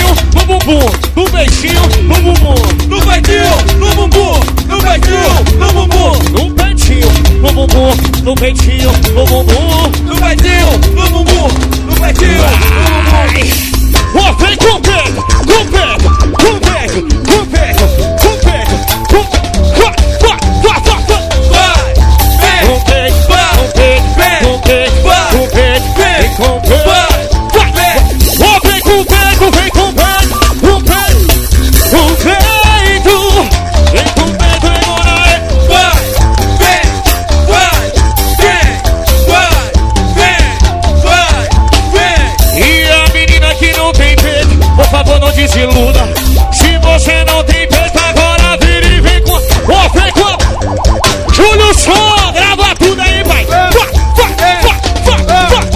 peitinho, no bumbum, no peitinho, no bumbum, No peitinho, no bumbum, no peitinho, no bumbum, no peitinho, no bumbum, no peitinho, no bumbum, no peitinho, no bumbum, no peitinho, no bumbum. Ó, vem com o peito, com o peito, com o peito, com o peito, com o peito, com o peito, Vai, vem, com o peito, com o peito, com o peito, com o peito, vem com o peito. vai, vem. Ó, vem com o peito, vem com o peito, com o peito, com o peito, vem com o peito, vem com o peito. Vai, vem, vai, vem, vem. E a menina que não tem peito, por favor não desiluda. Se você não tem peito, agora vira e vem com... Ó, vem com... Júlio Som, grava tudo aí, vai. Vai, vai, vai, vai, vai.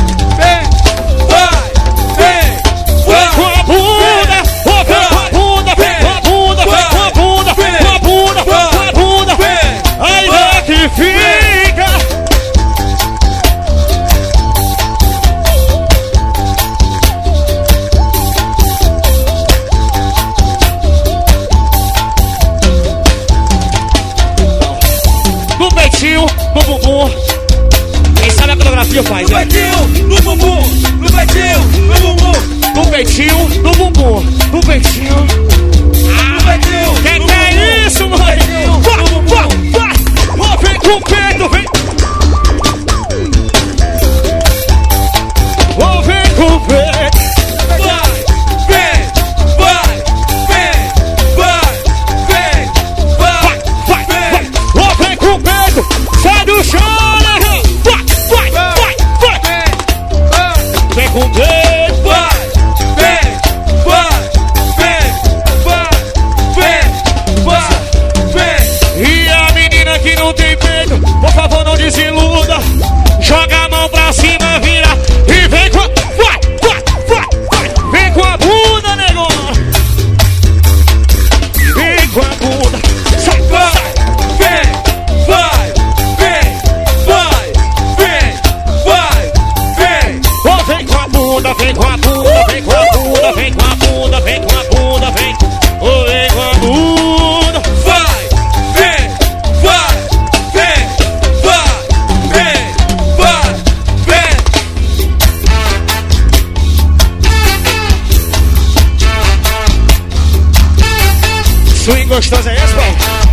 Vem com a bunda, ó, vem com a bunda, vem com a bunda, vem com a bunda, vem com a bunda, vem com a bunda. Aí é que fica... No peitinho, no bumbum. Quem sabe a coreografia faz, No né? peitinho, no bumbum, no peitinho, no bumbum, No peitinho, no bumbum. No peitinho. no peitinho. Que é isso, mãe? Vai, vai, vai. Ó, vem com o peito, vem. Ó, vem com o peito. Vai, vem, vai, vem, vai, vem, vai, Vai, vai. vem. Ó, vem com o peito. Sai do chão, né? Vai, vai, vai, vai. Vem com o peito. E a menina que não tem peito, por favor não desiluda. Joga a mão pra cima, vira e vem com a... Vai, vai, vai, vai. Vem com a bunda, negona. Vem com a bunda. Sai, sai. Ó, vem com a bunda, vem com a bunda, vem com a bunda, vem com a bunda, vem com a bunda, vem. Ô, vem com a bunda. Swing gostoso é esse, pai?